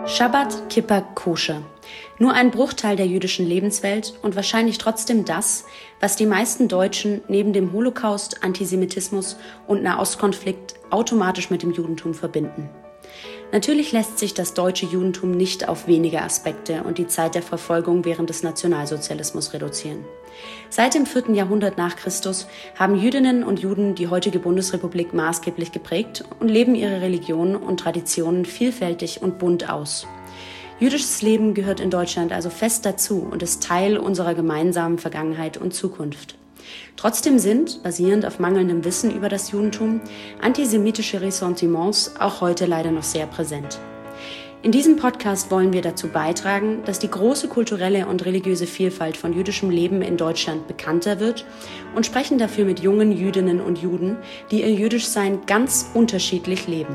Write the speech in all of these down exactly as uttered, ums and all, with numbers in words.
Schabbat, Kippa, Koscher. Nur ein Bruchteil der jüdischen Lebenswelt und wahrscheinlich trotzdem das, was die meisten Deutschen neben dem Holocaust, Antisemitismus und Nahostkonflikt automatisch mit dem Judentum verbinden. Natürlich lässt sich das deutsche Judentum nicht auf wenige Aspekte und die Zeit der Verfolgung während des Nationalsozialismus reduzieren. Seit dem vierten Jahrhundert nach Christus haben Jüdinnen und Juden die heutige Bundesrepublik maßgeblich geprägt und leben ihre Religion und Traditionen vielfältig und bunt aus. Jüdisches Leben gehört in Deutschland also fest dazu und ist Teil unserer gemeinsamen Vergangenheit und Zukunft. Trotzdem sind, basierend auf mangelndem Wissen über das Judentum, antisemitische Ressentiments auch heute leider noch sehr präsent. In diesem Podcast wollen wir dazu beitragen, dass die große kulturelle und religiöse Vielfalt von jüdischem Leben in Deutschland bekannter wird und sprechen dafür mit jungen Jüdinnen und Juden, die ihr Jüdischsein ganz unterschiedlich leben.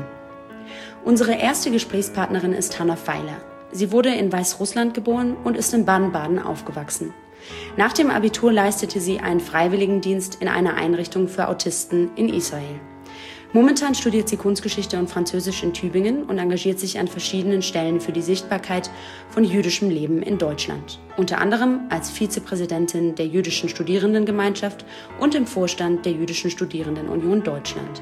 Unsere erste Gesprächspartnerin ist Hanna Feiler. Sie wurde in Weißrussland geboren und ist in Baden-Baden aufgewachsen. Nach dem Abitur leistete sie einen Freiwilligendienst in einer Einrichtung für Autisten in Israel. Momentan studiert sie Kunstgeschichte und Französisch in Tübingen und engagiert sich an verschiedenen Stellen für die Sichtbarkeit von jüdischem Leben in Deutschland. Unter anderem als Vizepräsidentin der Jüdischen Studierendengemeinschaft und im Vorstand der Jüdischen Studierendenunion Deutschland.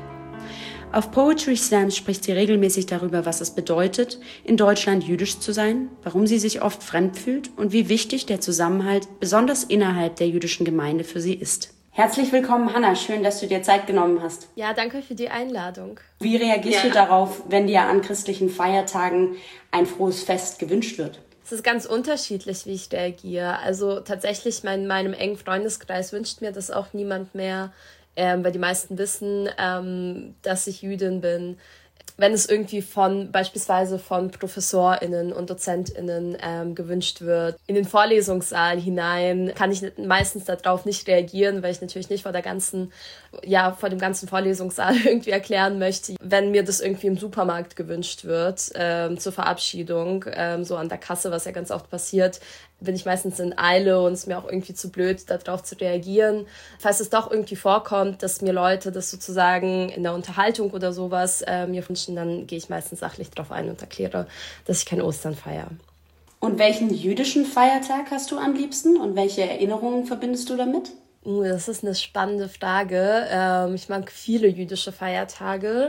Auf Poetry Slams spricht sie regelmäßig darüber, was es bedeutet, in Deutschland jüdisch zu sein, warum sie sich oft fremd fühlt und wie wichtig der Zusammenhalt besonders innerhalb der jüdischen Gemeinde für sie ist. Herzlich willkommen, Hanna. Schön, dass du dir Zeit genommen hast. Ja, danke für die Einladung. Wie reagierst ja. du darauf, wenn dir an christlichen Feiertagen ein frohes Fest gewünscht wird? Es ist ganz unterschiedlich, wie ich reagiere. Also tatsächlich, mein, meinem engen Freundeskreis wünscht mir das auch niemand mehr, ähm, weil die meisten wissen, ähm, dass ich Jüdin bin. Wenn es irgendwie von beispielsweise von ProfessorInnen und DozentInnen ähm, gewünscht wird, in den Vorlesungssaal hinein, kann ich meistens darauf nicht reagieren, weil ich natürlich nicht vor der ganzen, ja, vor dem ganzen Vorlesungssaal irgendwie erklären möchte. Wenn mir das irgendwie im Supermarkt gewünscht wird, ähm, zur Verabschiedung, ähm, so an der Kasse, was ja ganz oft passiert, bin ich meistens in Eile und es ist mir auch irgendwie zu blöd, darauf zu reagieren. Falls es doch irgendwie vorkommt, dass mir Leute das sozusagen in der Unterhaltung oder sowas äh, mir wünschen, dann gehe ich meistens sachlich drauf ein und erkläre, dass ich kein Ostern feiere. Und welchen jüdischen Feiertag hast du am liebsten und welche Erinnerungen verbindest du damit? Uh, das ist eine spannende Frage. Ähm, ich mag viele jüdische Feiertage.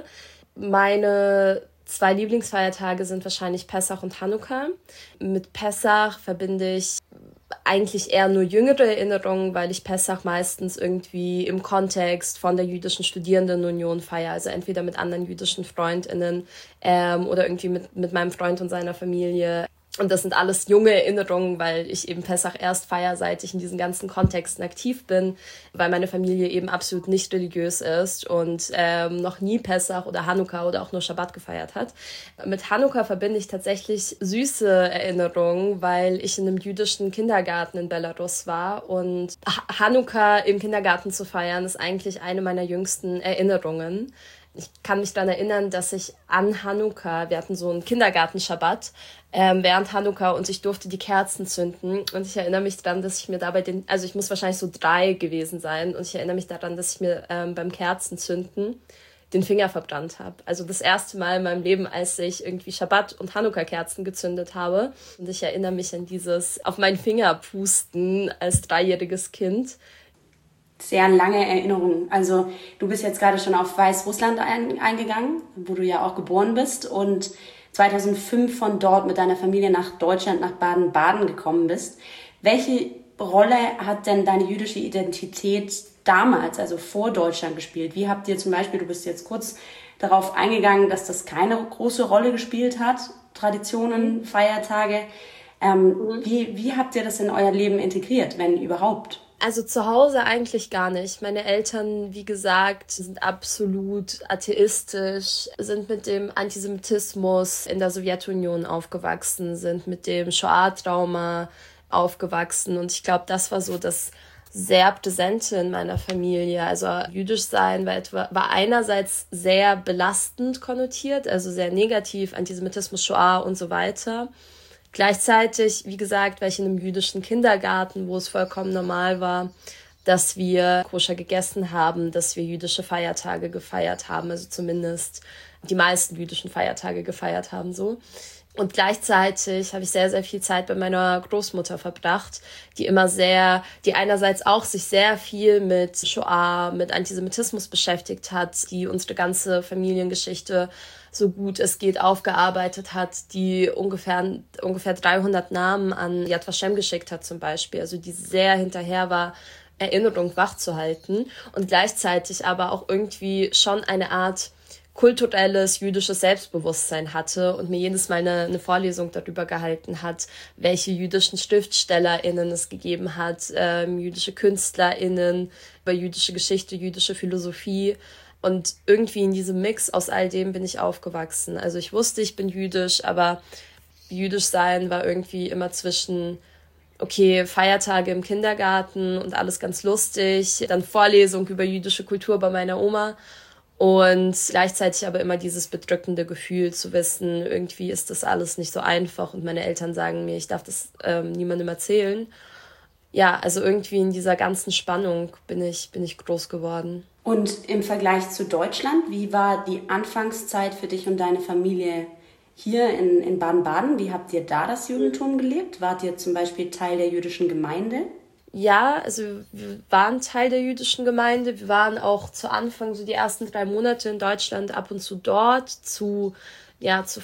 Meine zwei Lieblingsfeiertage sind wahrscheinlich Pessach und Chanukka. Mit Pessach verbinde ich eigentlich eher nur jüngere Erinnerungen, weil ich Pessach meistens irgendwie im Kontext von der Jüdischen Studierendenunion feiere, also entweder mit anderen jüdischen FreundInnen ähm, oder irgendwie mit, mit meinem Freund und seiner Familie. Und das sind alles junge Erinnerungen, weil ich eben Pessach erst feiere, seit ich in diesen ganzen Kontexten aktiv bin, weil meine Familie eben absolut nicht religiös ist und ähm, noch nie Pessach oder Chanukka oder auch nur Schabbat gefeiert hat. Mit Chanukka verbinde ich tatsächlich süße Erinnerungen, weil ich in einem jüdischen Kindergarten in Belarus war und Chanukka im Kindergarten zu feiern, ist eigentlich eine meiner jüngsten Erinnerungen. Ich kann mich daran erinnern, dass ich an Chanukka, wir hatten so einen Kindergarten-Schabbat, ähm, während Chanukka und ich durfte die Kerzen zünden. Und ich erinnere mich daran, dass ich mir dabei den, also ich muss wahrscheinlich so drei gewesen sein. Und ich erinnere mich daran, dass ich mir ähm, beim Kerzenzünden den Finger verbrannt habe. Also das erste Mal in meinem Leben, als ich irgendwie Schabbat- und Chanukka-Kerzen gezündet habe. Und ich erinnere mich an dieses auf meinen Finger pusten als dreijähriges Kind. Sehr lange Erinnerungen. Also du bist jetzt gerade schon auf Weißrussland ein, eingegangen, wo du ja auch geboren bist und zweitausendfünf von dort mit deiner Familie nach Deutschland, nach Baden-Baden gekommen bist. Welche Rolle hat denn deine jüdische Identität damals, also vor Deutschland, gespielt? Wie habt ihr zum Beispiel, du bist jetzt kurz darauf eingegangen, dass das keine große Rolle gespielt hat, Traditionen, Feiertage. Ähm, wie, wie habt ihr das in euer Leben integriert, wenn überhaupt? Also zu Hause eigentlich gar nicht. Meine Eltern, wie gesagt, sind absolut atheistisch, sind mit dem Antisemitismus in der Sowjetunion aufgewachsen, sind mit dem Shoah-Trauma aufgewachsen. Und ich glaube, das war so das sehr Präsente in meiner Familie. Also jüdisch sein war, etwa, war einerseits sehr belastend konnotiert, also sehr negativ, Antisemitismus, Shoah und so weiter. Gleichzeitig, wie gesagt, war ich in einem jüdischen Kindergarten, wo es vollkommen normal war, dass wir koscher gegessen haben, dass wir jüdische Feiertage gefeiert haben. Also zumindest die meisten jüdischen Feiertage gefeiert haben, so. Und gleichzeitig habe ich sehr, sehr viel Zeit bei meiner Großmutter verbracht, die immer sehr, die einerseits auch sich sehr viel mit Shoah, mit Antisemitismus beschäftigt hat, die unsere ganze Familiengeschichte so gut es geht aufgearbeitet hat, die ungefähr, ungefähr dreihundert Namen an Yad Vashem geschickt hat zum Beispiel, also die sehr hinterher war, Erinnerung wachzuhalten und gleichzeitig aber auch irgendwie schon eine Art kulturelles jüdisches Selbstbewusstsein hatte und mir jedes Mal eine, eine Vorlesung darüber gehalten hat, welche jüdischen SchriftstellerInnen es gegeben hat, ähm, jüdische KünstlerInnen, über jüdische Geschichte, jüdische Philosophie. Und irgendwie in diesem Mix aus all dem bin ich aufgewachsen. Also ich wusste, ich bin jüdisch, aber jüdisch sein war irgendwie immer zwischen, okay, Feiertage im Kindergarten und alles ganz lustig, dann Vorlesung über jüdische Kultur bei meiner Oma. Und gleichzeitig aber immer dieses bedrückende Gefühl zu wissen, irgendwie ist das alles nicht so einfach und meine Eltern sagen mir, ich darf das ähm, niemandem erzählen. Ja, also irgendwie in dieser ganzen Spannung bin ich, bin ich groß geworden. Und im Vergleich zu Deutschland, wie war die Anfangszeit für dich und deine Familie hier in, in Baden-Baden? Wie habt ihr da das Judentum gelebt? Wart ihr zum Beispiel Teil der jüdischen Gemeinde? Ja, also wir waren Teil der jüdischen Gemeinde. Wir waren auch zu Anfang, so die ersten drei Monate in Deutschland ab und zu dort, zu, ja, zu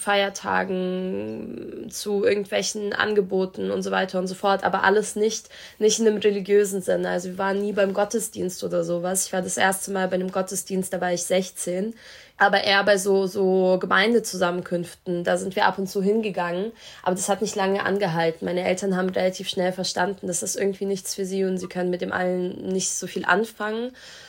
Feiertagen, zu irgendwelchen Angeboten und so weiter und so fort. Aber alles nicht, nicht in einem religiösen Sinne. Also wir waren nie beim Gottesdienst oder sowas. Ich war das erste Mal bei einem Gottesdienst, da war ich sechzehn. Aber eher bei so, so Gemeindezusammenkünften, da sind wir ab und zu hingegangen. Aber das hat nicht lange angehalten. Meine Eltern haben relativ schnell verstanden, das ist irgendwie nichts für sie und sie können mit dem allen nicht so viel anfangen.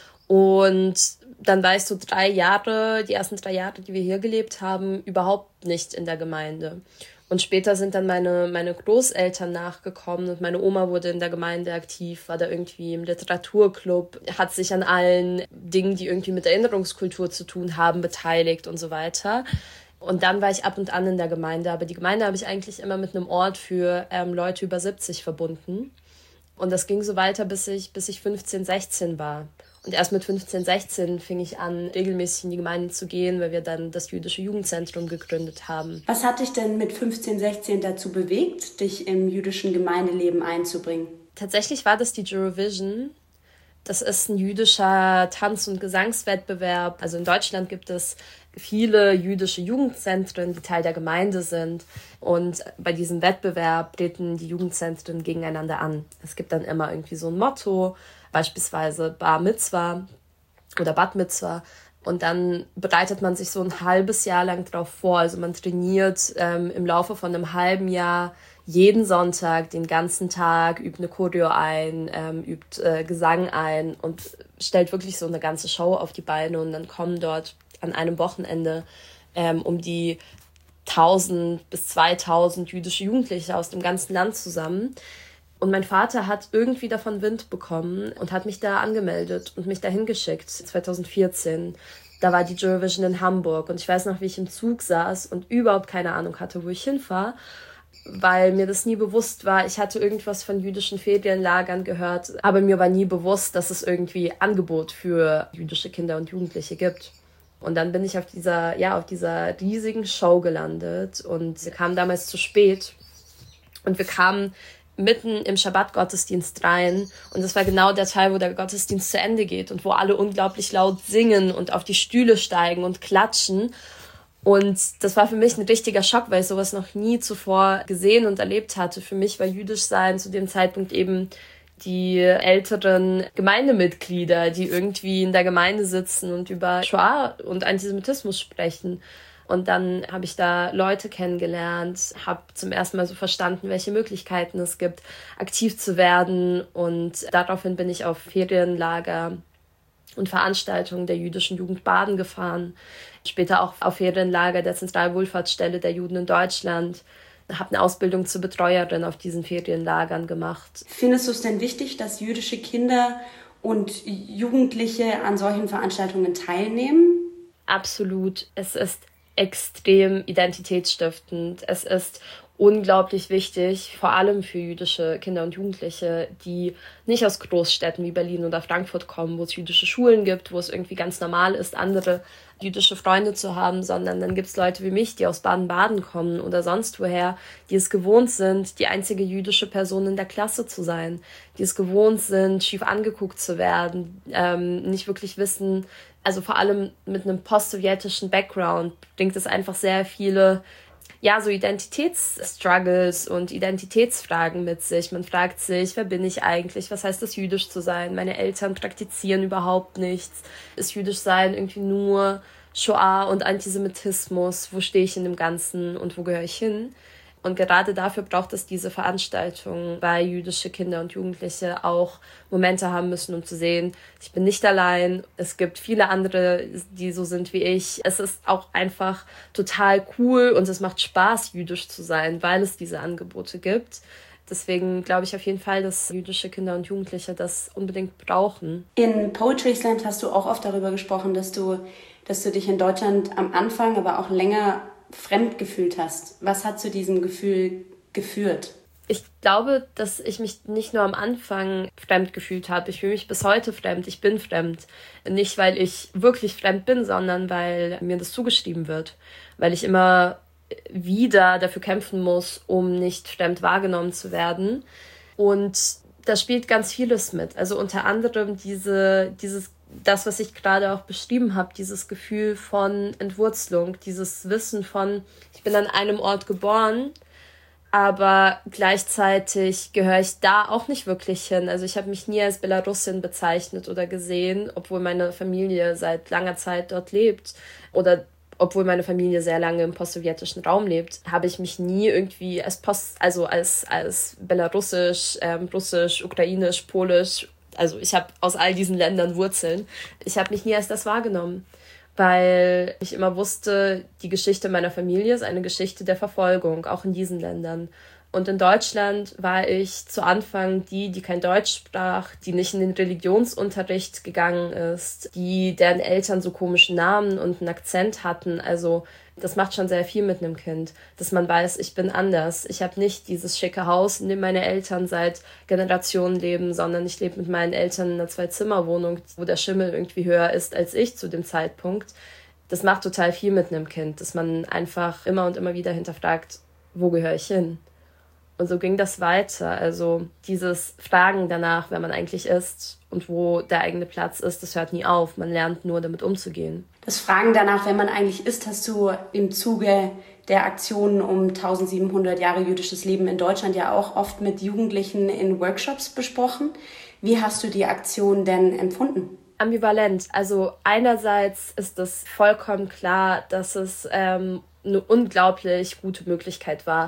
Und dann war ich so drei Jahre, die ersten drei Jahre, die wir hier gelebt haben, überhaupt nicht in der Gemeinde. Und später sind dann meine, meine Großeltern nachgekommen und meine Oma wurde in der Gemeinde aktiv, war da irgendwie im Literaturclub, hat sich an allen Dingen, die irgendwie mit Erinnerungskultur zu tun haben, beteiligt und so weiter. Und dann war ich ab und an in der Gemeinde, aber die Gemeinde habe ich eigentlich immer mit einem Ort für ähm, Leute über siebzig verbunden. Und das ging so weiter, bis ich, bis ich fünfzehn, sechzehn war. Und erst mit fünfzehn, sechzehn fing ich an, regelmäßig in die Gemeinde zu gehen, weil wir dann das jüdische Jugendzentrum gegründet haben. Was hat dich denn mit fünfzehn, sechzehn dazu bewegt, dich im jüdischen Gemeindeleben einzubringen? Tatsächlich war das die Eurovision. Das ist ein jüdischer Tanz- und Gesangswettbewerb. Also in Deutschland gibt es viele jüdische Jugendzentren, die Teil der Gemeinde sind. Und bei diesem Wettbewerb treten die Jugendzentren gegeneinander an. Es gibt dann immer irgendwie so ein Motto, beispielsweise Bar Mitzwa oder Bat Mitzwa. Und dann bereitet man sich so ein halbes Jahr lang drauf vor. Also man trainiert ähm, im Laufe von einem halben Jahr jeden Sonntag, den ganzen Tag, übt eine Choreo ein, ähm, übt äh, Gesang ein und stellt wirklich so eine ganze Show auf die Beine. Und dann kommen dort an einem Wochenende ähm, um die tausend bis zweitausend jüdische Jugendliche aus dem ganzen Land zusammen. Und mein Vater hat irgendwie davon Wind bekommen und hat mich da angemeldet und mich dahin geschickt, zwanzig vierzehn. Da war die Eurovision in Hamburg und ich weiß noch, wie ich im Zug saß und überhaupt keine Ahnung hatte, wo ich hinfahre, weil mir das nie bewusst war. Ich hatte irgendwas von jüdischen Ferienlagern gehört, aber mir war nie bewusst, dass es irgendwie Angebot für jüdische Kinder und Jugendliche gibt. Und dann bin ich auf dieser, ja, auf dieser riesigen Show gelandet und wir kamen damals zu spät und wir kamen mitten im Schabbat-Gottesdienst rein und das war genau der Teil, wo der Gottesdienst zu Ende geht und wo alle unglaublich laut singen und auf die Stühle steigen und klatschen. Und das war für mich ein richtiger Schock, weil ich sowas noch nie zuvor gesehen und erlebt hatte. Für mich war jüdisch sein zu dem Zeitpunkt eben die älteren Gemeindemitglieder, die irgendwie in der Gemeinde sitzen und über Shoah und Antisemitismus sprechen. Und dann habe ich da Leute kennengelernt, habe zum ersten Mal so verstanden, welche Möglichkeiten es gibt, aktiv zu werden. Und daraufhin bin ich auf Ferienlager und Veranstaltungen der jüdischen Jugend Baden gefahren. Später auch auf Ferienlager der Zentralwohlfahrtsstelle der Juden in Deutschland. Habe eine Ausbildung zur Betreuerin auf diesen Ferienlagern gemacht. Findest du es denn wichtig, dass jüdische Kinder und Jugendliche an solchen Veranstaltungen teilnehmen? Absolut. Es ist extrem identitätsstiftend. Es ist unglaublich wichtig, vor allem für jüdische Kinder und Jugendliche, die nicht aus Großstädten wie Berlin oder Frankfurt kommen, wo es jüdische Schulen gibt, wo es irgendwie ganz normal ist, andere jüdische Freunde zu haben, sondern dann gibt es Leute wie mich, die aus Baden-Baden kommen oder sonst woher, die es gewohnt sind, die einzige jüdische Person in der Klasse zu sein, die es gewohnt sind, schief angeguckt zu werden, ähm, nicht wirklich wissen, also vor allem mit einem post-sowjetischen Background bringt es einfach sehr viele ja, so Identitätsstruggles und Identitätsfragen mit sich. Man fragt sich, wer bin ich eigentlich? Was heißt es, jüdisch zu sein? Meine Eltern praktizieren überhaupt nichts. Ist jüdisch sein irgendwie nur Shoah und Antisemitismus? Wo stehe ich in dem Ganzen und wo gehöre ich hin? Und gerade dafür braucht es diese Veranstaltungen, weil jüdische Kinder und Jugendliche auch Momente haben müssen, um zu sehen, ich bin nicht allein. Es gibt viele andere, die so sind wie ich. Es ist auch einfach total cool und es macht Spaß, jüdisch zu sein, weil es diese Angebote gibt. Deswegen glaube ich auf jeden Fall, dass jüdische Kinder und Jugendliche das unbedingt brauchen. In Poetry Slam hast du auch oft darüber gesprochen, dass du, dass du dich in Deutschland am Anfang, aber auch länger fremd gefühlt hast. Was hat zu diesem Gefühl geführt? Ich glaube, dass ich mich nicht nur am Anfang fremd gefühlt habe. Ich fühle mich bis heute fremd. Ich bin fremd. Nicht, weil ich wirklich fremd bin, sondern weil mir das zugeschrieben wird. Weil ich immer wieder dafür kämpfen muss, um nicht fremd wahrgenommen zu werden. Und da spielt ganz vieles mit. Also unter anderem diese, dieses das, was ich gerade auch beschrieben habe, dieses Gefühl von Entwurzelung, dieses Wissen von, ich bin an einem Ort geboren, aber gleichzeitig gehöre ich da auch nicht wirklich hin. Also ich habe mich nie als Belarusin bezeichnet oder gesehen, obwohl meine Familie seit langer Zeit dort lebt oder obwohl meine Familie sehr lange im postsowjetischen Raum lebt, habe ich mich nie irgendwie als Post, also als, als belarussisch, ähm, russisch, ukrainisch, polisch, also ich habe aus all diesen Ländern Wurzeln. Ich habe mich nie als das wahrgenommen, weil ich immer wusste, die Geschichte meiner Familie ist eine Geschichte der Verfolgung, auch in diesen Ländern. Und in Deutschland war ich zu Anfang die, die kein Deutsch sprach, die nicht in den Religionsunterricht gegangen ist, die deren Eltern so komische Namen und einen Akzent hatten. Also das macht schon sehr viel mit einem Kind, dass man weiß, ich bin anders. Ich habe nicht dieses schicke Haus, in dem meine Eltern seit Generationen leben, sondern ich lebe mit meinen Eltern in einer Zwei-Zimmer-Wohnung, wo der Schimmel irgendwie höher ist als ich zu dem Zeitpunkt. Das macht total viel mit einem Kind, dass man einfach immer und immer wieder hinterfragt, wo gehöre ich hin? Und so ging das weiter. Also dieses Fragen danach, wer man eigentlich ist und wo der eigene Platz ist, das hört nie auf. Man lernt nur, damit umzugehen. Das Fragen danach, wer man eigentlich ist, hast du im Zuge der Aktionen um tausendsiebenhundert Jahre jüdisches Leben in Deutschland ja auch oft mit Jugendlichen in Workshops besprochen. Wie hast du die Aktion denn empfunden? Ambivalent. Also einerseits ist es vollkommen klar, dass es ähm, eine unglaublich gute Möglichkeit war,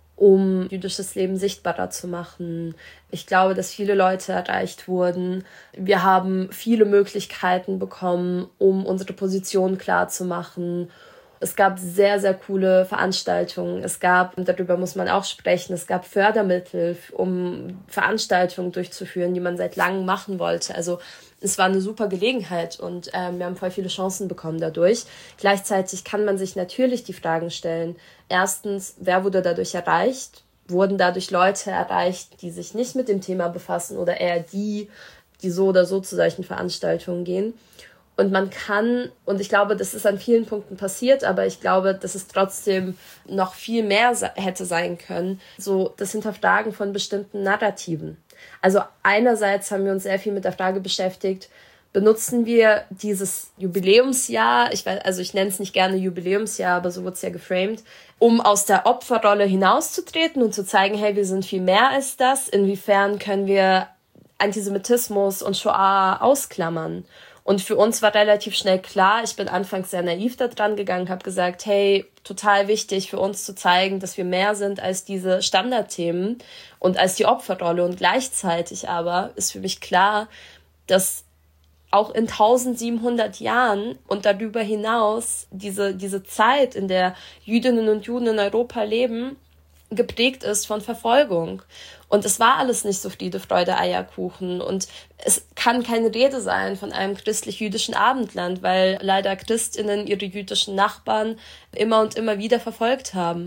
um jüdisches Leben sichtbarer zu machen. Ich glaube, dass viele Leute erreicht wurden. Wir haben viele Möglichkeiten bekommen, um unsere Position klar zu machen. Es gab sehr, sehr coole Veranstaltungen. Es gab, und darüber muss man auch sprechen, es gab Fördermittel, um Veranstaltungen durchzuführen, die man seit langem machen wollte. Also es war eine super Gelegenheit und ähm, wir haben voll viele Chancen bekommen dadurch. Gleichzeitig kann man sich natürlich die Fragen stellen. Erstens, wer wurde dadurch erreicht? Wurden dadurch Leute erreicht, die sich nicht mit dem Thema befassen oder eher die, die so oder so zu solchen Veranstaltungen gehen? Und man kann, und ich glaube, das ist an vielen Punkten passiert, aber ich glaube, dass es trotzdem noch viel mehr hätte sein können, so das Hinterfragen von bestimmten Narrativen. Also einerseits haben wir uns sehr viel mit der Frage beschäftigt, benutzen wir dieses Jubiläumsjahr, ich weiß, also ich nenne es nicht gerne Jubiläumsjahr, aber so wurde es ja geframed, um aus der Opferrolle hinauszutreten und zu zeigen, hey, wir sind viel mehr als das. Inwiefern können wir Antisemitismus und Shoah ausklammern? Und für uns war relativ schnell klar, ich bin anfangs sehr naiv da dran gegangen, habe gesagt, hey, total wichtig für uns zu zeigen, dass wir mehr sind als diese Standardthemen und als die Opferrolle. Und gleichzeitig aber ist für mich klar, dass auch in tausendsiebenhundert Jahren und darüber hinaus diese, diese Zeit, in der Jüdinnen und Juden in Europa leben, geprägt ist von Verfolgung. Und es war alles nicht so Friede, Freude, Eierkuchen. Und es kann keine Rede sein von einem christlich-jüdischen Abendland, weil leider ChristInnen ihre jüdischen Nachbarn immer und immer wieder verfolgt haben.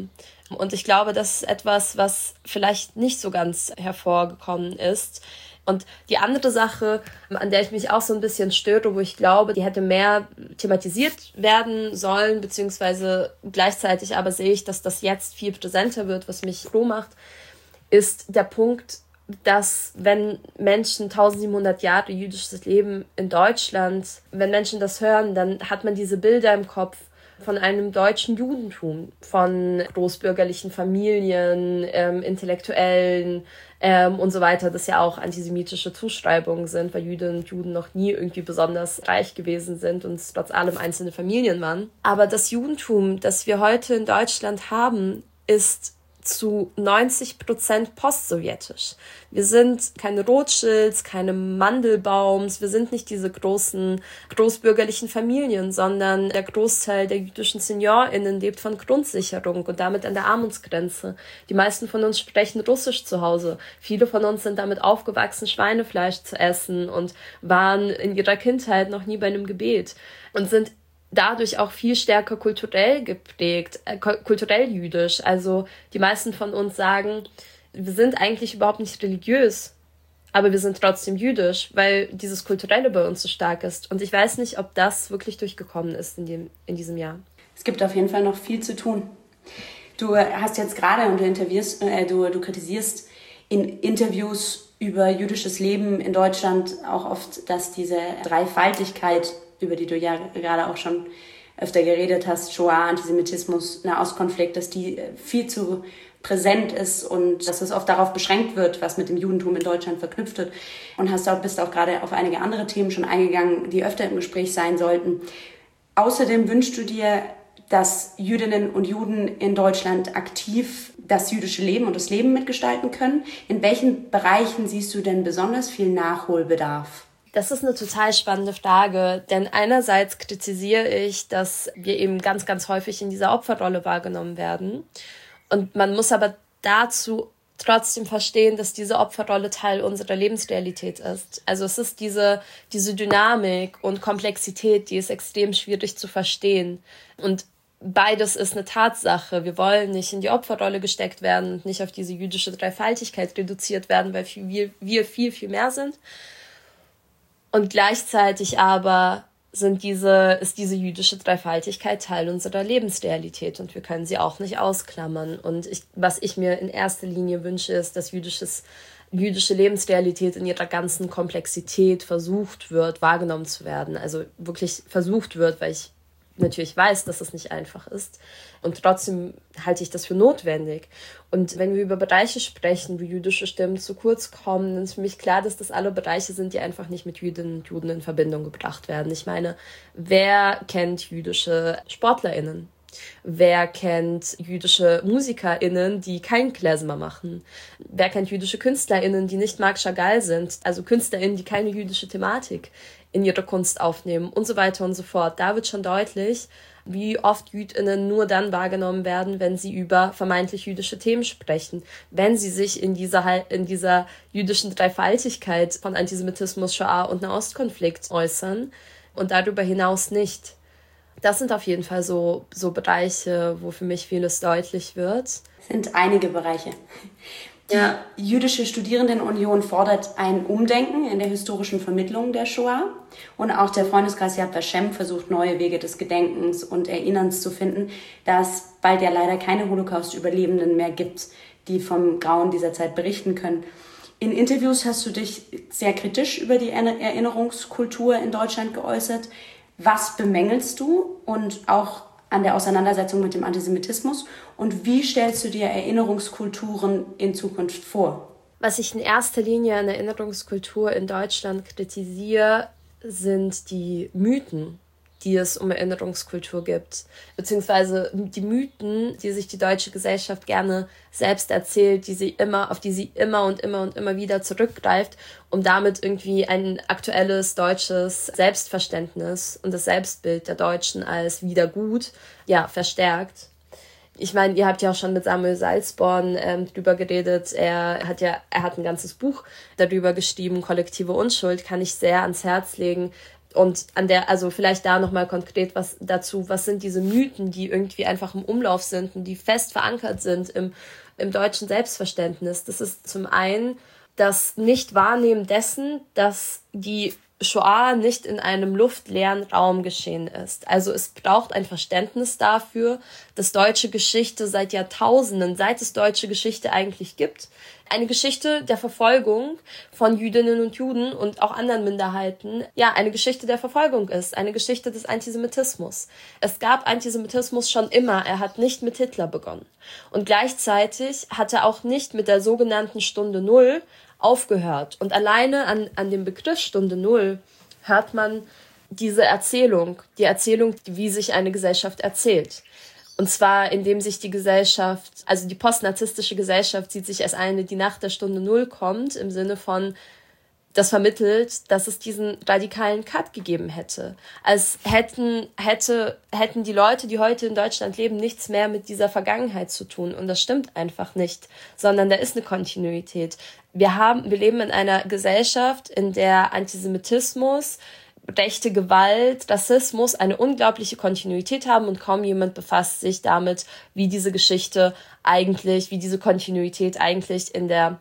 Und ich glaube, das ist etwas, was vielleicht nicht so ganz hervorgekommen ist. Und die andere Sache, an der ich mich auch so ein bisschen störe, wo ich glaube, die hätte mehr thematisiert werden sollen, beziehungsweise gleichzeitig aber sehe ich, dass das jetzt viel präsenter wird, was mich froh macht, ist der Punkt, dass wenn Menschen eintausendsiebenhundert Jahre jüdisches Leben in Deutschland, wenn Menschen das hören, dann hat man diese Bilder im Kopf von einem deutschen Judentum, von großbürgerlichen Familien, ähm, Intellektuellen ähm, und so weiter, das ja auch antisemitische Zuschreibungen sind, weil Jüdinnen und Juden noch nie irgendwie besonders reich gewesen sind und es trotz allem einzelne Familien waren. Aber das Judentum, das wir heute in Deutschland haben, ist zu neunzig Prozent postsowjetisch. Wir sind keine Rothschilds, keine Mandelbaums, wir sind nicht diese großen großbürgerlichen Familien, sondern der Großteil der jüdischen SeniorInnen lebt von Grundsicherung und damit an der Armutsgrenze. Die meisten von uns sprechen Russisch zu Hause. Viele von uns sind damit aufgewachsen, Schweinefleisch zu essen und waren in ihrer Kindheit noch nie bei einem Gebet und sind dadurch auch viel stärker kulturell geprägt, äh, kulturell jüdisch. Also die meisten von uns sagen, wir sind eigentlich überhaupt nicht religiös, aber wir sind trotzdem jüdisch, weil dieses Kulturelle bei uns so stark ist. Und ich weiß nicht, ob das wirklich durchgekommen ist in, dem, in diesem Jahr. Es gibt auf jeden Fall noch viel zu tun. Du hast jetzt gerade, und du, interviewst, äh, du, du kritisierst in Interviews über jüdisches Leben in Deutschland auch oft, dass diese Dreifaltigkeit, über die du ja gerade auch schon öfter geredet hast, Shoah, Antisemitismus, Nahostkonflikt, dass die viel zu präsent ist und dass es oft darauf beschränkt wird, was mit dem Judentum in Deutschland verknüpft wird. Und hast auch, bist auch gerade auf einige andere Themen schon eingegangen, die öfter im Gespräch sein sollten. Außerdem wünschst du dir, dass Jüdinnen und Juden in Deutschland aktiv das jüdische Leben und das Leben mitgestalten können. In welchen Bereichen siehst du denn besonders viel Nachholbedarf? Das ist eine total spannende Frage, denn einerseits kritisiere ich, dass wir eben ganz, ganz häufig in dieser Opferrolle wahrgenommen werden. Und man muss aber dazu trotzdem verstehen, dass diese Opferrolle Teil unserer Lebensrealität ist. Also es ist diese, diese Dynamik und Komplexität, die ist extrem schwierig zu verstehen. Und beides ist eine Tatsache. Wir wollen nicht in die Opferrolle gesteckt werden und nicht auf diese jüdische Dreifaltigkeit reduziert werden, weil wir, wir viel, viel mehr sind. Und gleichzeitig aber sind diese, ist diese jüdische Dreifaltigkeit Teil unserer Lebensrealität und wir können sie auch nicht ausklammern. Und ich, was ich mir in erster Linie wünsche, ist, dass jüdisches, jüdische Lebensrealität in ihrer ganzen Komplexität versucht wird, wahrgenommen zu werden. Also wirklich versucht wird, weil ich natürlich weiß, dass es nicht einfach ist. Und trotzdem halte ich das für notwendig. Und wenn wir über Bereiche sprechen, wo jüdische Stimmen zu kurz kommen, dann ist für mich klar, dass das alle Bereiche sind, die einfach nicht mit Jüdinnen und Juden in Verbindung gebracht werden. Ich meine, wer kennt jüdische SportlerInnen? Wer kennt jüdische MusikerInnen, die kein Klezmer machen? Wer kennt jüdische KünstlerInnen, die nicht Marc Chagall sind? Also KünstlerInnen, die keine jüdische Thematik in ihre Kunst aufnehmen und so weiter und so fort. Da wird schon deutlich, wie oft JüdInnen nur dann wahrgenommen werden, wenn sie über vermeintlich jüdische Themen sprechen, wenn sie sich in dieser, in dieser jüdischen Dreifaltigkeit von Antisemitismus, Shoah und Nahostkonflikt äußern und darüber hinaus nicht. Das sind auf jeden Fall so, so Bereiche, wo für mich vieles deutlich wird. Es sind einige Bereiche. Die ja. Jüdische Studierendenunion fordert ein Umdenken in der historischen Vermittlung der Shoah. Und auch der Freundeskreis Yad Vashem versucht, neue Wege des Gedenkens und Erinnerns zu finden, da es bald ja leider keine Holocaust-Überlebenden mehr gibt, die vom Grauen dieser Zeit berichten können. In Interviews hast du dich sehr kritisch über die Erinnerungskultur in Deutschland geäußert. Was bemängelst du und auch an der Auseinandersetzung mit dem Antisemitismus und wie stellst du dir Erinnerungskulturen in Zukunft vor? Was ich in erster Linie an Erinnerungskultur in Deutschland kritisiere, sind die Mythen, die es um Erinnerungskultur gibt, beziehungsweise die Mythen, die sich die deutsche Gesellschaft gerne selbst erzählt, die sie immer, auf die sie immer und immer und immer wieder zurückgreift, um damit irgendwie ein aktuelles deutsches Selbstverständnis und das Selbstbild der Deutschen als wieder gut, ja, verstärkt. Ich meine, ihr habt ja auch schon mit Samuel Salzborn ähm, drüber geredet. Er hat ja, er hat ein ganzes Buch darüber geschrieben, Kollektive Unschuld, kann ich sehr ans Herz legen. Und an der, also vielleicht da nochmal konkret was dazu, was sind diese Mythen, die irgendwie einfach im Umlauf sind und die fest verankert sind im, im deutschen Selbstverständnis. Das ist zum einen das Nicht-Wahrnehmen dessen, dass die Shoah nicht in einem luftleeren Raum geschehen ist. Also es braucht ein Verständnis dafür, dass deutsche Geschichte seit Jahrtausenden, seit es deutsche Geschichte eigentlich gibt, eine Geschichte der Verfolgung von Jüdinnen und Juden und auch anderen Minderheiten, ja, eine Geschichte der Verfolgung ist, eine Geschichte des Antisemitismus. Es gab Antisemitismus schon immer, er hat nicht mit Hitler begonnen. Und gleichzeitig hat er auch nicht mit der sogenannten Stunde Null aufgehört. Und alleine an, an dem Begriff Stunde Null hört man diese Erzählung, die Erzählung, wie sich eine Gesellschaft erzählt. Und zwar, indem sich die Gesellschaft, also die postnarzisstische Gesellschaft sieht sich als eine, die nach der Stunde Null kommt, im Sinne von, das vermittelt, dass es diesen radikalen Cut gegeben hätte. Als hätten, hätte, hätten die Leute, die heute in Deutschland leben, nichts mehr mit dieser Vergangenheit zu tun. Und das stimmt einfach nicht, sondern da ist eine Kontinuität. Wir haben, wir leben in einer Gesellschaft, in der Antisemitismus, rechte Gewalt, Rassismus eine unglaubliche Kontinuität haben und kaum jemand befasst sich damit, wie diese Geschichte eigentlich, wie diese Kontinuität eigentlich in der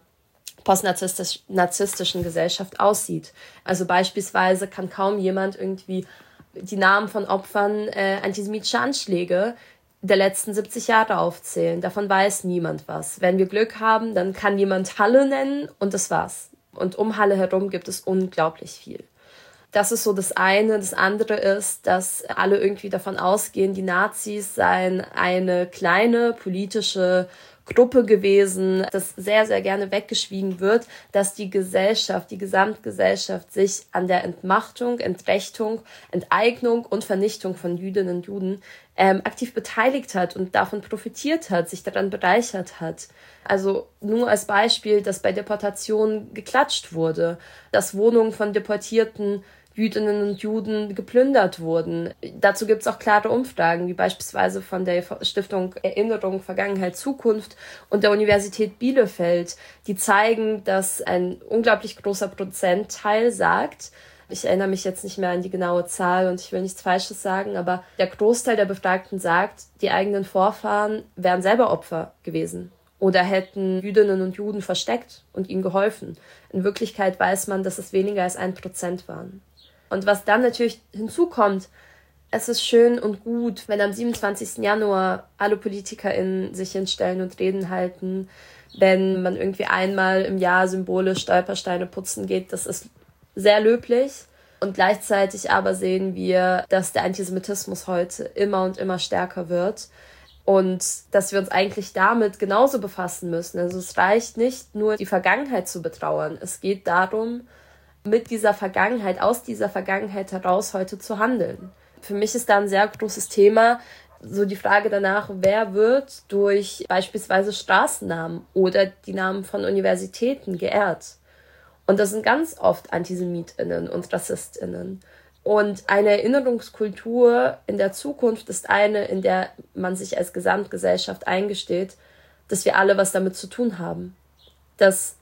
postnarzisstischen Gesellschaft aussieht. Also beispielsweise kann kaum jemand irgendwie die Namen von Opfern äh, antisemitischer Anschläge der letzten siebzig Jahre aufzählen. Davon weiß niemand was. Wenn wir Glück haben, dann kann jemand Halle nennen und das war's. Und um Halle herum gibt es unglaublich viel. Das ist so das eine. Das andere ist, dass alle irgendwie davon ausgehen, die Nazis seien eine kleine politische Gruppe gewesen, das sehr, sehr gerne weggeschwiegen wird, dass die Gesellschaft, die Gesamtgesellschaft sich an der Entmachtung, Entrechtung, Enteignung und Vernichtung von Jüdinnen und Juden ähm, aktiv beteiligt hat und davon profitiert hat, sich daran bereichert hat. Also nur als Beispiel, dass bei Deportationen geklatscht wurde, dass Wohnungen von Deportierten Jüdinnen und Juden geplündert wurden. Dazu gibt es auch klare Umfragen, wie beispielsweise von der Stiftung Erinnerung, Vergangenheit, Zukunft und der Universität Bielefeld, die zeigen, dass ein unglaublich großer Prozentteil sagt, ich erinnere mich jetzt nicht mehr an die genaue Zahl und ich will nichts Falsches sagen, aber der Großteil der Befragten sagt, die eigenen Vorfahren wären selber Opfer gewesen oder hätten Jüdinnen und Juden versteckt und ihnen geholfen. In Wirklichkeit weiß man, dass es weniger als ein Prozent waren. Und was dann natürlich hinzukommt, es ist schön und gut, wenn am siebenundzwanzigsten Januar alle PolitikerInnen sich hinstellen und Reden halten, wenn man irgendwie einmal im Jahr symbolisch Stolpersteine putzen geht, das ist sehr löblich. Und gleichzeitig aber sehen wir, dass der Antisemitismus heute immer und immer stärker wird und dass wir uns eigentlich damit genauso befassen müssen. Also es reicht nicht nur, die Vergangenheit zu betrauern. Es geht darum, mit dieser Vergangenheit, aus dieser Vergangenheit heraus heute zu handeln. Für mich ist da ein sehr großes Thema so die Frage danach, wer wird durch beispielsweise Straßennamen oder die Namen von Universitäten geehrt. Und das sind ganz oft AntisemitInnen und RassistInnen. Und eine Erinnerungskultur in der Zukunft ist eine, in der man sich als Gesamtgesellschaft eingesteht, dass wir alle was damit zu tun haben. Dass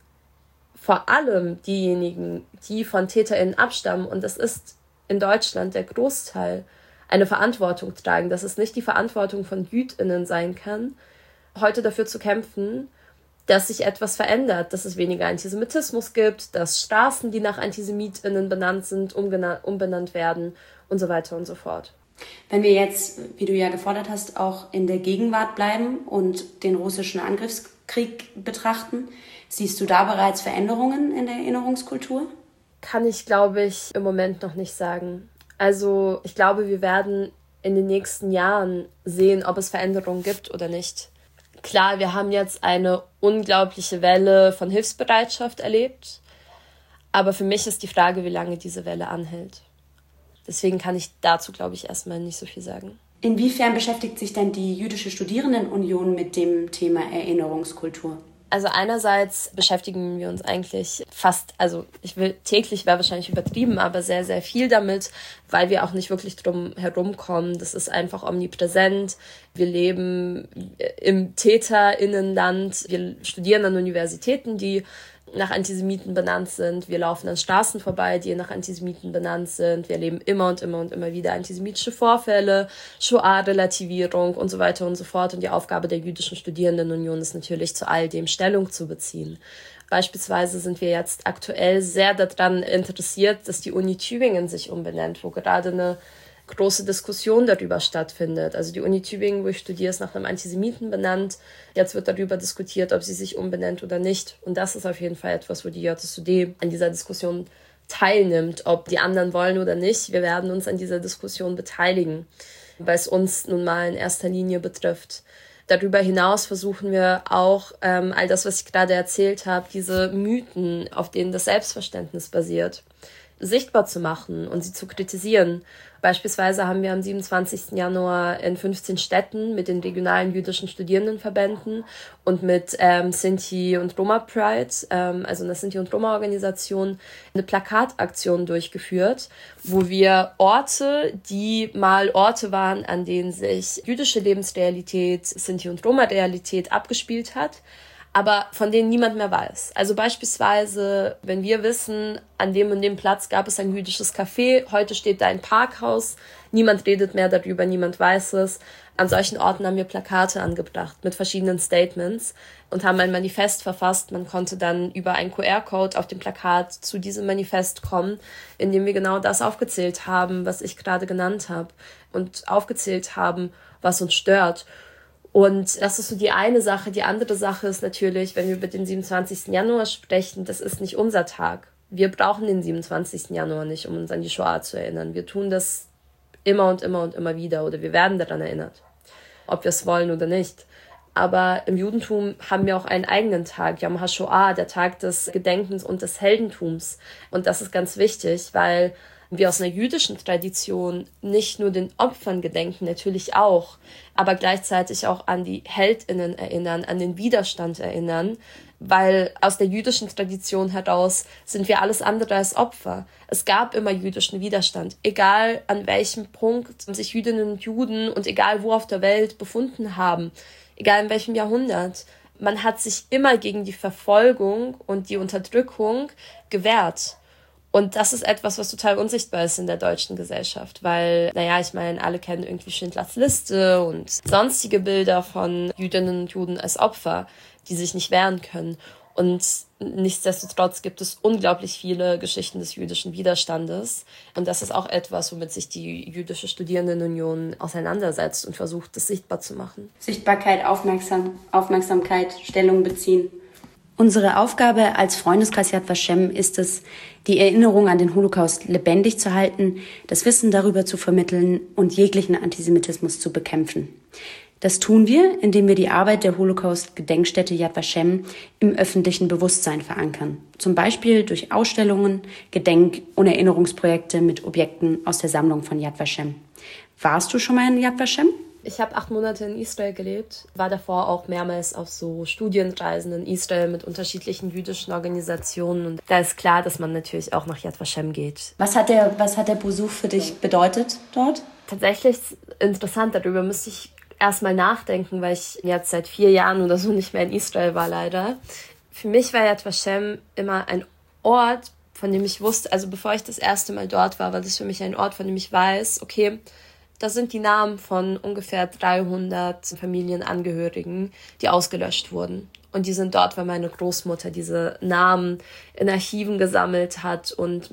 vor allem diejenigen, die von TäterInnen abstammen, und das ist in Deutschland der Großteil, eine Verantwortung tragen, dass es nicht die Verantwortung von JüdInnen sein kann, heute dafür zu kämpfen, dass sich etwas verändert, dass es weniger Antisemitismus gibt, dass Straßen, die nach AntisemitInnen benannt sind, umgena- umbenannt werden und so weiter und so fort. Wenn wir jetzt, wie du ja gefordert hast, auch in der Gegenwart bleiben und den russischen Angriffskrieg betrachten, siehst du da bereits Veränderungen in der Erinnerungskultur? Kann ich, glaube ich, im Moment noch nicht sagen. Also ich glaube, wir werden in den nächsten Jahren sehen, ob es Veränderungen gibt oder nicht. Klar, wir haben jetzt eine unglaubliche Welle von Hilfsbereitschaft erlebt, aber für mich ist die Frage, wie lange diese Welle anhält. Deswegen kann ich dazu, glaube ich, erstmal nicht so viel sagen. Inwiefern beschäftigt sich denn die Jüdische Studierendenunion mit dem Thema Erinnerungskultur? Also einerseits beschäftigen wir uns eigentlich fast, also ich will täglich, wäre wahrscheinlich übertrieben, aber sehr, sehr viel damit, weil wir auch nicht wirklich drum herumkommen. Das ist einfach omnipräsent. Wir leben im TäterInnenland. Wir studieren an Universitäten, die nach Antisemiten benannt sind. Wir laufen an Straßen vorbei, die nach Antisemiten benannt sind. Wir erleben immer und immer und immer wieder antisemitische Vorfälle, Shoah-Relativierung und so weiter und so fort. Und die Aufgabe der Jüdischen Studierendenunion ist natürlich, zu all dem Stellung zu beziehen. Beispielsweise sind wir jetzt aktuell sehr daran interessiert, dass die Uni Tübingen sich umbenennt, wo gerade eine große Diskussion darüber stattfindet. Also die Uni Tübingen, wo ich studiere, ist nach einem Antisemiten benannt. Jetzt wird darüber diskutiert, ob sie sich umbenennt oder nicht. Und das ist auf jeden Fall etwas, wo die J S U D an dieser Diskussion teilnimmt, ob die anderen wollen oder nicht. Wir werden uns an dieser Diskussion beteiligen, weil es uns nun mal in erster Linie betrifft. Darüber hinaus versuchen wir auch, ähm, all das, was ich gerade erzählt habe, diese Mythen, auf denen das Selbstverständnis basiert, sichtbar zu machen und sie zu kritisieren. Beispielsweise haben wir am siebenundzwanzigsten Januar in fünfzehn Städten mit den regionalen jüdischen Studierendenverbänden und mit ähm, Sinti und Roma Pride, ähm, also einer Sinti- und Roma-Organisation, eine Plakataktion durchgeführt, wo wir Orte, die mal Orte waren, an denen sich jüdische Lebensrealität, Sinti- und Roma-Realität abgespielt hat, aber von denen niemand mehr weiß. Also beispielsweise, wenn wir wissen, an dem und dem Platz gab es ein jüdisches Café, heute steht da ein Parkhaus, niemand redet mehr darüber, niemand weiß es. An solchen Orten haben wir Plakate angebracht mit verschiedenen Statements und haben ein Manifest verfasst. Man konnte dann über einen Q R-Code auf dem Plakat zu diesem Manifest kommen, in dem wir genau das aufgezählt haben, was ich gerade genannt habe, und aufgezählt haben, was uns stört. Und das ist so die eine Sache. Die andere Sache ist natürlich, wenn wir über den siebenundzwanzigsten Januar sprechen, das ist nicht unser Tag. Wir brauchen den siebenundzwanzigsten Januar nicht, um uns an die Shoah zu erinnern. Wir tun das immer und immer und immer wieder, oder wir werden daran erinnert, ob wir es wollen oder nicht. Aber im Judentum haben wir auch einen eigenen Tag, Yom HaShoah, der Tag des Gedenkens und des Heldentums. Und das ist ganz wichtig, weil wir aus einer jüdischen Tradition nicht nur den Opfern gedenken, natürlich auch, aber gleichzeitig auch an die HeldInnen erinnern, an den Widerstand erinnern, weil aus der jüdischen Tradition heraus sind wir alles andere als Opfer. Es gab immer jüdischen Widerstand, egal an welchem Punkt sich Jüdinnen und Juden und egal wo auf der Welt befunden haben, egal in welchem Jahrhundert. Man hat sich immer gegen die Verfolgung und die Unterdrückung gewehrt. Und das ist etwas, was total unsichtbar ist in der deutschen Gesellschaft, weil, naja, ich meine, alle kennen irgendwie Schindlers Liste und sonstige Bilder von Jüdinnen und Juden als Opfer, die sich nicht wehren können. Und nichtsdestotrotz gibt es unglaublich viele Geschichten des jüdischen Widerstandes. Und das ist auch etwas, womit sich die Jüdische Studierendenunion auseinandersetzt und versucht, das sichtbar zu machen. Sichtbarkeit, Aufmerksam, Aufmerksamkeit, Stellung beziehen. Unsere Aufgabe als Freundeskreis Yad Vashem ist es, die Erinnerung an den Holocaust lebendig zu halten, das Wissen darüber zu vermitteln und jeglichen Antisemitismus zu bekämpfen. Das tun wir, indem wir die Arbeit der Holocaust-Gedenkstätte Yad Vashem im öffentlichen Bewusstsein verankern. Zum Beispiel durch Ausstellungen, Gedenk- und Erinnerungsprojekte mit Objekten aus der Sammlung von Yad Vashem. Warst du schon mal in Yad Vashem? Ich habe acht Monate in Israel gelebt, war davor auch mehrmals auf so Studienreisen in Israel mit unterschiedlichen jüdischen Organisationen. Und da ist klar, dass man natürlich auch nach Yad Vashem geht. Was hat der, was hat der Besuch für dich bedeutet dort? Tatsächlich interessant, darüber müsste ich erstmal nachdenken, weil ich jetzt seit vier Jahren oder so nicht mehr in Israel war, leider. Für mich war Yad Vashem immer ein Ort, von dem ich wusste, also bevor ich das erste Mal dort war, war das für mich ein Ort, von dem ich weiß, okay, das sind die Namen von ungefähr dreihundert Familienangehörigen, die ausgelöscht wurden. Und die sind dort, weil meine Großmutter diese Namen in Archiven gesammelt hat und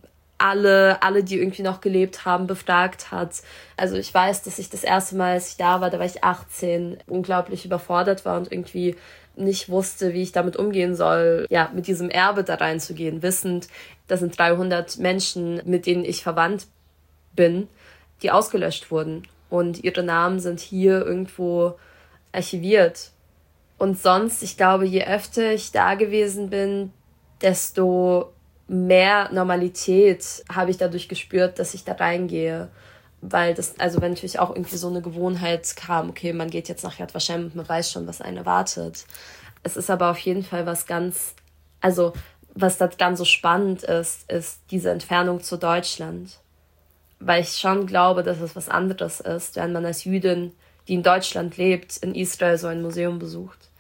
alle, alle, die irgendwie noch gelebt haben, befragt hat. Also ich weiß, dass ich das erste Mal, als ich da war, da war ich achtzehn, unglaublich überfordert war und irgendwie nicht wusste, wie ich damit umgehen soll, ja, mit diesem Erbe da reinzugehen, wissend, das sind dreihundert Menschen, mit denen ich verwandt bin, die ausgelöscht wurden. Und ihre Namen sind hier irgendwo archiviert. Und sonst, ich glaube, je öfter ich da gewesen bin, desto mehr Normalität habe ich dadurch gespürt, dass ich da reingehe. Weil das, also wenn natürlich auch irgendwie so eine Gewohnheit kam, okay, man geht jetzt nach Yad Vashem und man weiß schon, was einen erwartet. Es ist aber auf jeden Fall was ganz, also was da dann so spannend ist, ist diese Entfernung zu Deutschland. Weil ich schon glaube, dass es was anderes ist, wenn man als Jüdin, die in Deutschland lebt, in Israel so ein Museum besucht.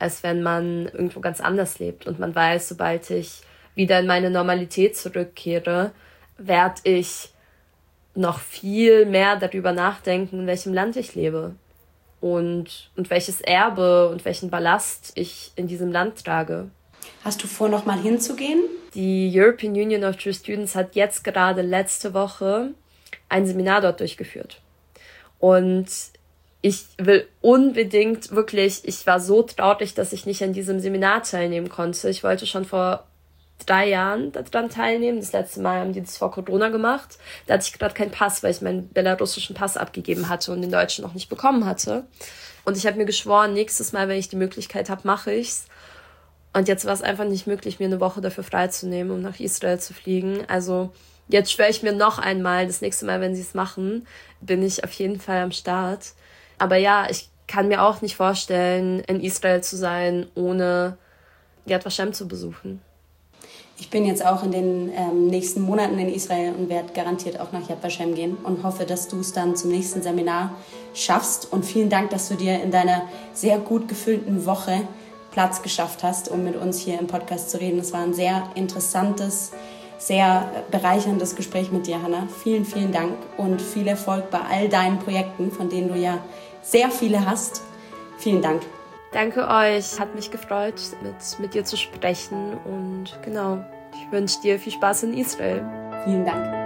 als wenn man irgendwo ganz anders lebt. Und man weiß, sobald ich wieder in meine Normalität zurückkehre, werde ich noch viel mehr darüber nachdenken, in welchem Land ich lebe und, und welches Erbe und welchen Ballast ich in diesem Land trage. Hast du vor, noch mal hinzugehen? Die European Union of Jewish Students hat jetzt gerade letzte Woche ein Seminar dort durchgeführt. Und ich will unbedingt wirklich, ich war so traurig, dass ich nicht an diesem Seminar teilnehmen konnte. Ich wollte schon vor drei Jahren daran teilnehmen. Das letzte Mal haben die das vor Corona gemacht. Da hatte ich gerade keinen Pass, weil ich meinen belarussischen Pass abgegeben hatte und den deutschen noch nicht bekommen hatte. Und ich habe mir geschworen, nächstes Mal, wenn ich die Möglichkeit habe, mache ich's. Und jetzt war es einfach nicht möglich, mir eine Woche dafür freizunehmen, um nach Israel zu fliegen. Also jetzt schwöre ich mir noch einmal, das nächste Mal, wenn sie es machen, bin ich auf jeden Fall am Start. Aber ja, ich kann mir auch nicht vorstellen, in Israel zu sein, ohne Yad Vashem zu besuchen. Ich bin jetzt auch in den ähm, nächsten Monaten in Israel und werde garantiert auch nach Yad Vashem gehen und hoffe, dass du es dann zum nächsten Seminar schaffst. Und vielen Dank, dass du dir in deiner sehr gut gefüllten Woche Platz geschafft hast, um mit uns hier im Podcast zu reden. Es war ein sehr interessantes, sehr bereicherndes Gespräch mit dir, Hannah. Vielen, vielen Dank und viel Erfolg bei all deinen Projekten, von denen du ja sehr viele hast. Vielen Dank. Danke euch, hat mich gefreut, mit, mit dir zu sprechen und genau, ich wünsche dir viel Spaß in Israel. Vielen Dank.